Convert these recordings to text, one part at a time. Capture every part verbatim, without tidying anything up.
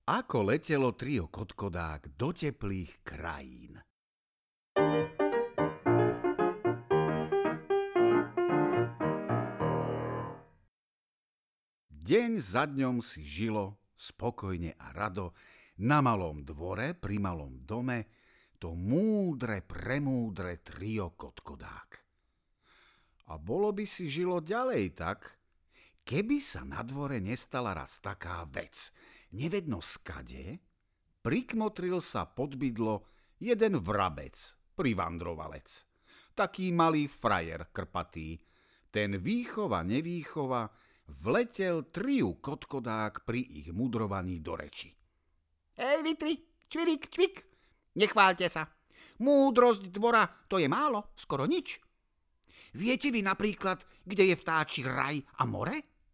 Ako letelo trio Kodkodák do teplých krajín. Deň za dňom si žilo spokojne a rado na malom dvore pri malom dome to múdre, premúdre trio Kodkodák. A bolo by si žilo ďalej tak, keby sa na dvore nestala raz taká vec. Nevedno skade, prikmotril sa pod bydlo jeden vrabec, privandrovalec. Taký malý frajer krpatý. Ten výchova nevýchova vletel triu Kodkodák pri ich mudrovaní do reči. Hej, vy tri, čvirik, čvik, nechváľte sa. Múdrosť dvora, to je málo, skoro nič. Viete vy napríklad, kde je vtáči raj a more?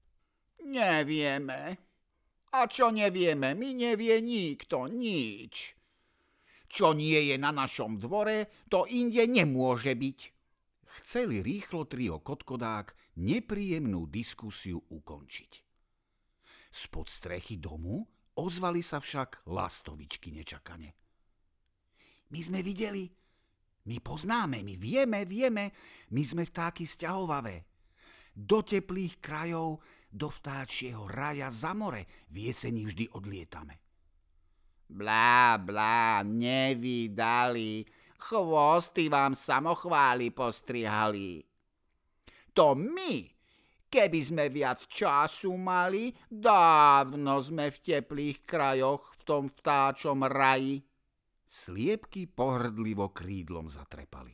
Nevieme. A čo nevieme, my nevie nikto nič. Čo nie je na našom dvore, to inde nemôže byť. Chceli rýchlo trio Kodkodák nepríjemnú diskusiu ukončiť. Spod strechy domu ozvali sa však lastovičky nečakane. My sme videli, my poznáme, my vieme, vieme, my sme vtáky sťahovavé. Do teplých krajov, do vtáčieho raja za more v jeseni vždy odlietame. Blá, blá, nevydali, chvosty vám samochváli postrihali. To my, keby sme viac času mali, dávno sme v teplých krajoch v tom vtáčom raji. Sliepky pohrdlivo krídlom zatrepali.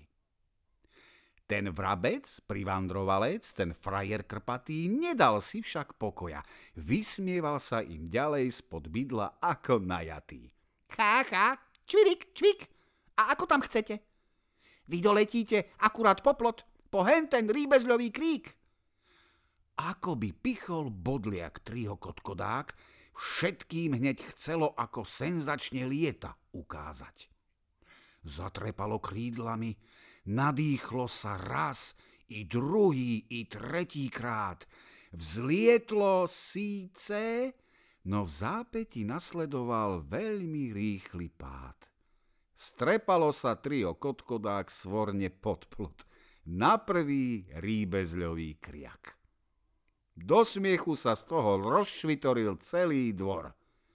Ten vrabec, privandrovalec, ten frajer krpatý, nedal si však pokoja. Vysmieval sa im ďalej spod bydla ako najatý. Chá, chá, čvirik, čvik. A ako tam chcete? Vy doletíte akurát po plot, po hen ten rýbezľový krík. Ako by pichol bodliak trio Kodkodák, všetkým hneď chcelo ako senzačne lieta ukázať. Zatrepalo krídlami, nadýchlo sa raz, i druhý, i tretí krát. Vzlietlo síce, no v zápäti nasledoval veľmi rýchly pád. Strepalo sa trio Kodkodák svorne pod plot, na prvý rýbezľový kriak. Do smiechu sa z toho rozšvitoril celý dvor.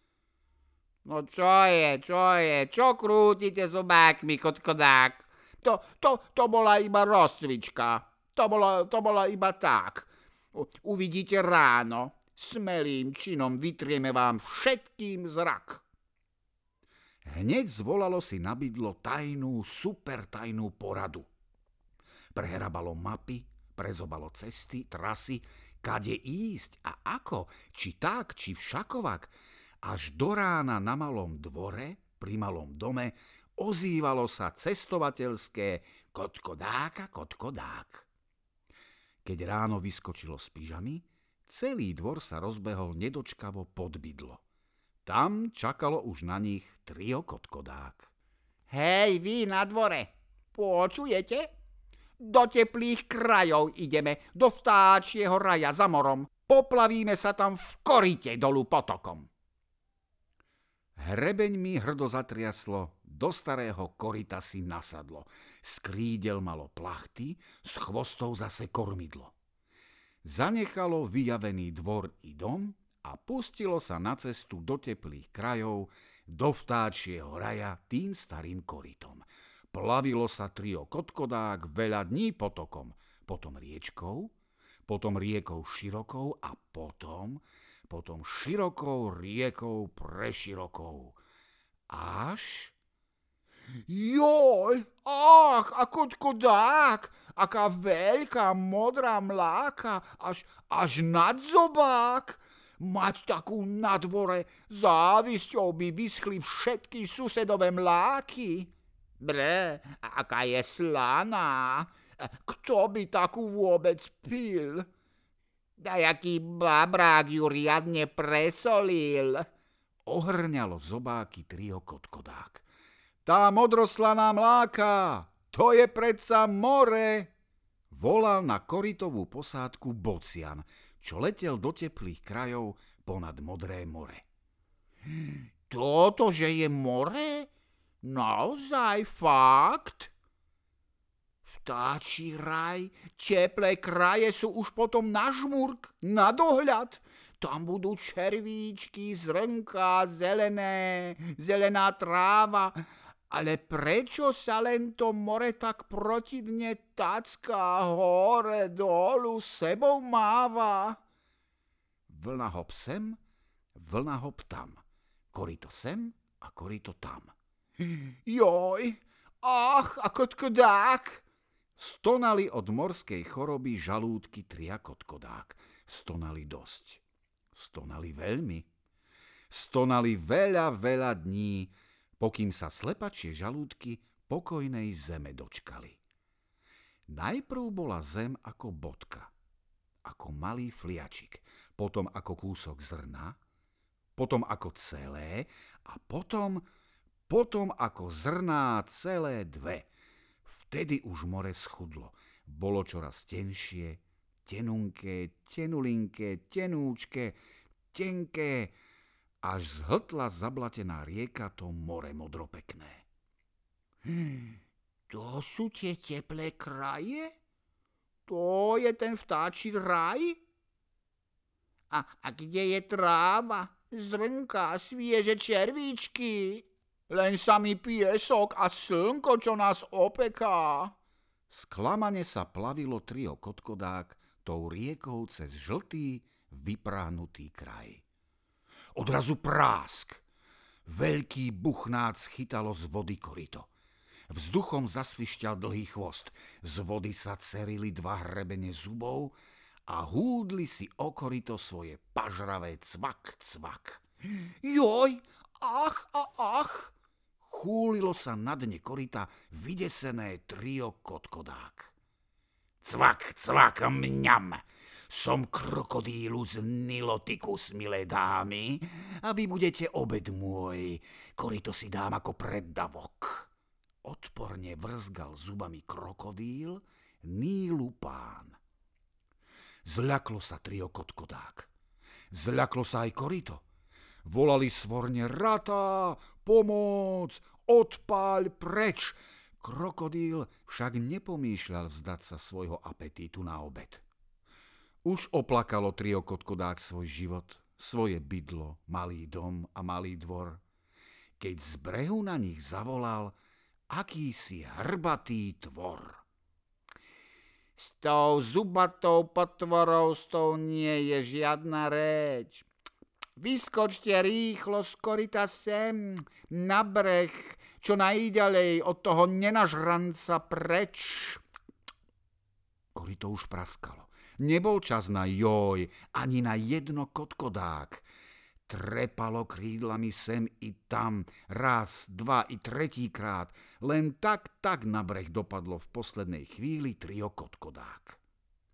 No čo je, čo je, čo krútite zobákmi, Kodkodák? To, to, to bola iba rozcvička, to bola, to bola iba tak. Uvidíte ráno, smelým činom vytrieme vám všetkým zrak. Hneď zvolalo si na bydlo tajnú, supertajnú poradu. Prehrabalo mapy, prezobalo cesty, trasy, kade ísť a ako, či tak, či všakovak. Až do rána na malom dvore, pri malom dome, ozývalo sa cestovateľské Kodkodáka, Kodkodák. Keď ráno vyskočilo z pyžamy, celý dvor sa rozbehol nedočkavo pod bydlo. Tam čakalo už na nich trio Kodkodák. Hej, vy na dvore, počujete? Do teplých krajov ideme, do vtáčieho raja za morom. Poplavíme sa tam v korite dolu potokom. Hrebeňmi hrdo zatriaslo, do starého korita si nasadlo. Z krídel malo plachty, z chvostov zase kormidlo. Zanechalo vyjavený dvor i dom a pustilo sa na cestu do teplých krajov, do vtáčieho raja tým starým korytom. Plavilo sa trio Kodkodák veľa dní potokom, potom riečkou, potom riekou širokou a potom, potom širokou riekou preširokou. Až... Joj, ach, a Kodkodák, aká veľká modrá mláka, až, až nad zobák. Mať takú na dvore, závisťou by vyschli všetky susedové mláky. Bre, aká je slaná. Kto by takú vôbec pil? Dajaký babrák ju riadne presolil. Ohrňalo zobáky trio Kodkodák. Tá modroslaná mláka, to je predsa more, volal na korytovú posádku Bocian, čo letel do teplých krajov ponad modré more. Toto, že je more? Naozaj fakt? Vtáčí raj, teplé kraje sú už potom na žmurk, na dohľad. Tam budú červíčky, zrnká, zelené, zelená tráva. Ale prečo sa len to more tak protivne tacká, hore, dolu, sebou máva? Vlna hop sem, vlna hop tam. Korito sem a korito tam. Joj, ach, ako tkodák. Stonali od morskej choroby žalúdky tria kotkodák. Stonali dosť. Stonali veľmi. Stonali veľa, veľa dní, pokým sa slepačie žalúdky pokojnej zeme dočkali. Najprv bola zem ako bodka, ako malý fliačik, potom ako kúsok zrna, potom ako celé a potom, potom ako zrná celé dve. Vtedy už more schudlo. Bolo čoraz tenšie, tenunké, tenulinké, tenúčke, tenké, až zhltla zablatená rieka to more modropekné. Hm, to sú tie teplé kraje? To je ten vtáčí raj? A, a kde je tráva, zrnka, svieže červíčky? Len samý piesok a slnko, čo nás opeká. Sklamane sa plavilo trio kotkodák tou riekou cez žltý, vypráhnutý kraj. Odrazu prásk. Veľký buchnác chytalo z vody korito. Vzduchom zasvišťal dlhý chvost. Z vody sa cerili dva hrebene zubov a húdli si o korito svoje pažravé cvak, cvak. Joj, ach a ach! Chúlilo sa na dne korita vydesené trio kotkodák. Cvak, cvak, mňam! Som krokodílu z Nilotikus, milé dámy, a vy budete obed môj. Korito si dám ako preddavok. Odporne vrzgal zubami krokodíl, Nílu pán. Zľaklo sa trio kotkodák. Zľaklo sa aj korito. Volali svorne rata, pomôc, odpáľ preč. Krokodíl však nepomýšľal vzdať sa svojho apetítu na obed. Už oplakalo trio kotkodák svoj život, svoje bydlo, malý dom a malý dvor, keď z brehu na nich zavolal akýsi hrbatý tvor. S tou zubatou potvorou, s tou nie je žiadna reč. Vyskočte rýchlo z korita sem, na breh, čo najďalej od toho nenažranca preč. Korito už praskalo. Nebol čas na joj, ani na jedno kotkodák. Trepalo krídlami sem i tam, raz, dva i tretíkrát. Len tak, tak na breh dopadlo v poslednej chvíli trio kotkodák.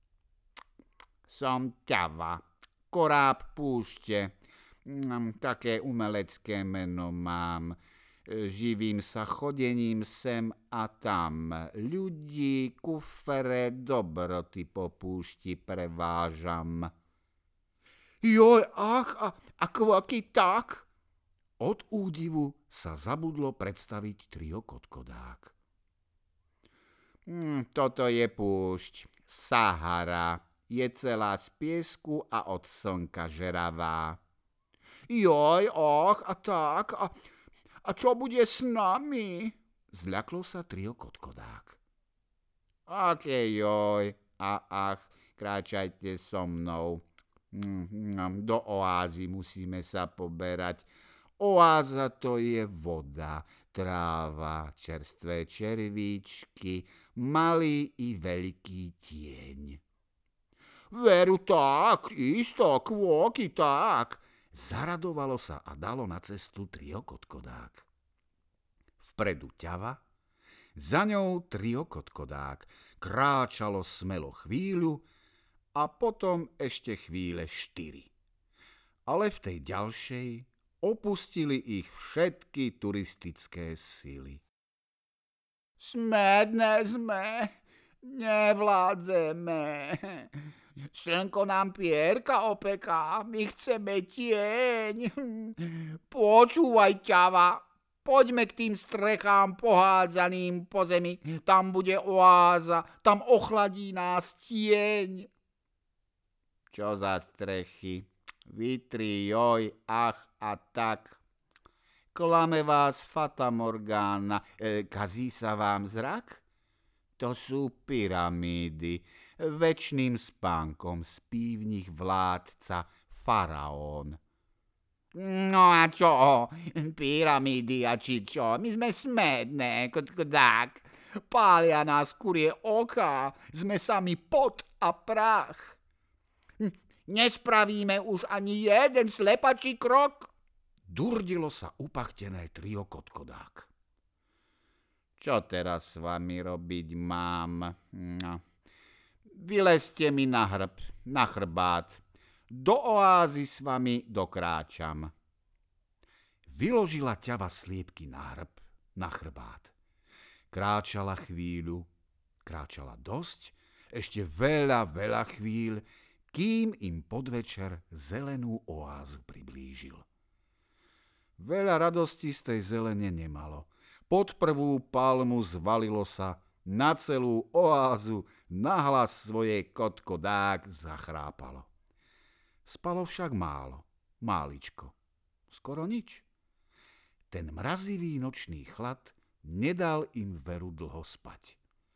Som ťava, koráb púšte. Také umelecké meno mám. Živím sa chodením sem a tam. Ľudí, kufere, dobroty po púšti prevážam. Joj, ach, a, a kvaky tak? Od údivu sa zabudlo predstaviť trio kotkodák. Hm, toto je púšť, Sahara. Je celá z piesku a od slnka žeravá. Joj, ach, a tak, a, a čo bude s nami? Zľaklo sa trio kotkodák. Aké joj, a ach, kráčajte so mnou. Do oázy musíme sa poberať. Oáza to je voda, tráva, čerstvé červíčky, malý i veľký tieň. Veru tak, isto, kvôky tak. Zaradovalo sa a dalo na cestu trio kotkodák. Vpredu ťava, za ňou trio kotkodák. Kráčalo smelo chvíľu a potom ešte chvíle štyri. Ale v tej ďalšej opustili ich všetky turistické sily. Smedné sme, nevládzeme. Slnko nám pierka opeká, my chceme tieň. Počúvaj, ťava, poďme k tým strechám pohádzaným po zemi. Tam bude oáza, tam ochladí nás tieň. Čo za strechy? Vitri, joj, ach a tak. Klame vás Fata Morgana. E, kazí sa vám zrak? To sú pyramídy. Večným spánkom spí v nich vládca faraón. No a čo? Pyramídy a či čo? My sme smedné, kodkodák. Pália nás kurie oka. Sme sami pot a prach. Nespravíme už ani jeden slepačí krok. Durdilo sa upachtené trio Kotkodák. Čo teraz s vami robiť mám? No. Vylezte mi na hrb, na chrbát. Do oázy s vami dokráčam. Vyložila ťava sliepky na hrb, na chrbát. Kráčala chvíľu, kráčala dosť, ešte veľa, veľa chvíľ, kým im podvečer zelenú oázu priblížil. Veľa radosti z tej zelene nemalo. Pod prvú palmu zvalilo sa na celú oázu, nahlas svoje Kotkodák zachrápalo. Spalo však málo, máličko, skoro nič. Ten mrazivý nočný chlad nedal im veru dlho spať.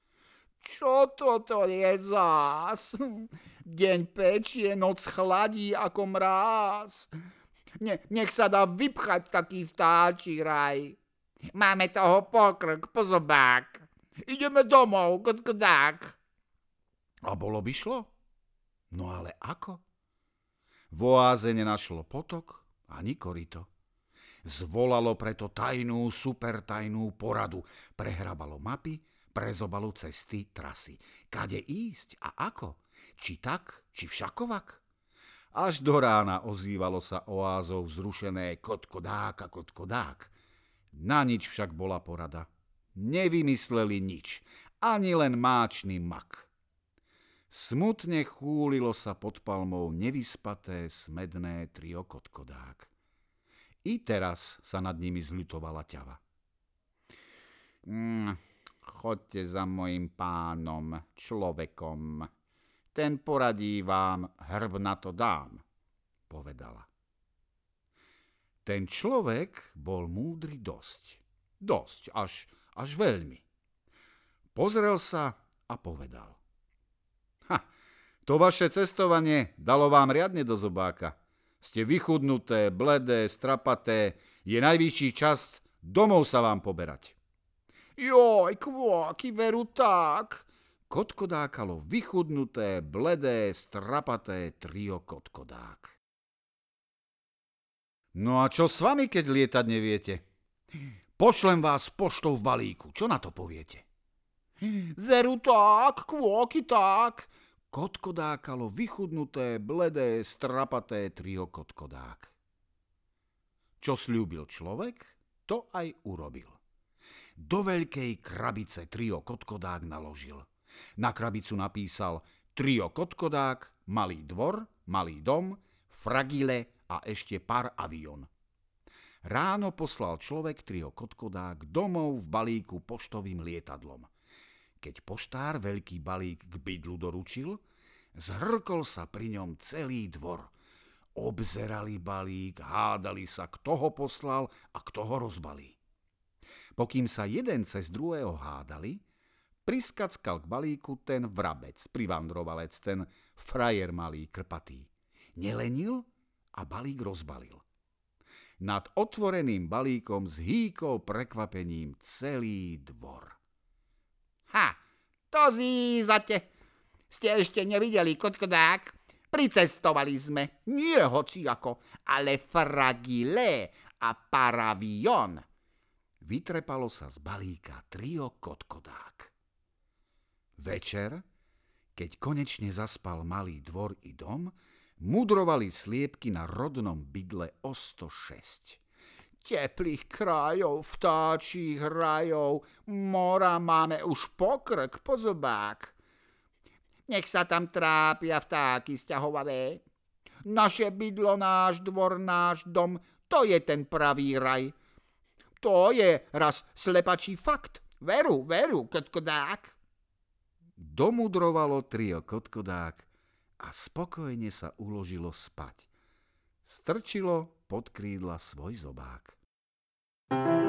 Čo toto je zás? Deň pečie, noc chladí ako mráz. Ne, nech sa dá vypchať taký vtáčí raj. Máme toho pokrk, pozobák. Ideme domov, Kotkodák. A bolo by šlo? No ale ako? V oáze nenašlo potok ani korito. Zvolalo preto tajnú, supertajnú poradu. Prehrabalo mapy, prezobalo cesty, trasy. Kade ísť a ako? Či tak, či všakovak? Až do rána ozývalo sa oázou vzrušené Kotkodák a Kotkodák. Na nič však bola porada. Nevymysleli nič, ani len máčný mak. Smutne chúlilo sa pod palmou nevyspaté, smedné trio Kotkodák. I teraz sa nad nimi zľutovala ťava. Mm, chodte za mojim pánom, človekom. Ten poradí vám, hrb na to dám, povedala. Ten človek bol múdry dosť. Dosť, až, až veľmi. Pozrel sa a povedal. Ha, to vaše cestovanie dalo vám riadne do zobáka. Ste vychudnuté, bledé, strapaté. Je najvyšší čas domov sa vám poberať. Joj, kvôky, veru tak. Kotkodákalo vychudnuté, bledé, strapaté trio Kotkodák. No a čo s vami, keď lietať neviete? Pošlem vás poštou v balíku. Čo na to poviete? Veru tak, kvôky tak. Kotkodákalo vychudnuté, bledé, strapaté trio Kotkodák. Čo sľúbil človek, to aj urobil. Do veľkej krabice trio Kotkodák naložil. Na krabicu napísal trio Kotkodák, malý dvor, malý dom, fragile a ešte pár avión. Ráno poslal človek trio Kotkodák domov v balíku poštovým lietadlom. Keď poštár veľký balík k bydlu doručil, zhrkol sa pri ňom celý dvor. Obzerali balík, hádali sa, kto ho poslal a kto ho rozbalí. Pokým sa jeden cez druhého hádali, priskackal k balíku ten vrabec, privandrovalec, ten frajer malý, krpatý. Nelenil a balík rozbalil. Nad otvoreným balíkom zhýkol prekvapením celý dvor. Ha, to zízate. Ste ešte nevideli, Kotkodák? Pricestovali sme, nie hociako, ale fragile a paravion. Vytrepalo sa z balíka trio Kotkodák. Večer, keď konečne zaspal malý dvor i dom, mudrovali sliepky na rodnom bydle o sto šesť. Teplých krajov, vtáčích rajov, mora máme už pokrk, pozobák. Nech sa tam trápia vtáky sťahovavé. Naše bydlo, náš dvor, náš dom, to je ten pravý raj. To je raz slepačí fakt. Veru, veru, kotkodák. Domudrovalo trio kotkodák a spokojne sa uložilo spať. Strčilo pod krídla svoj zobák.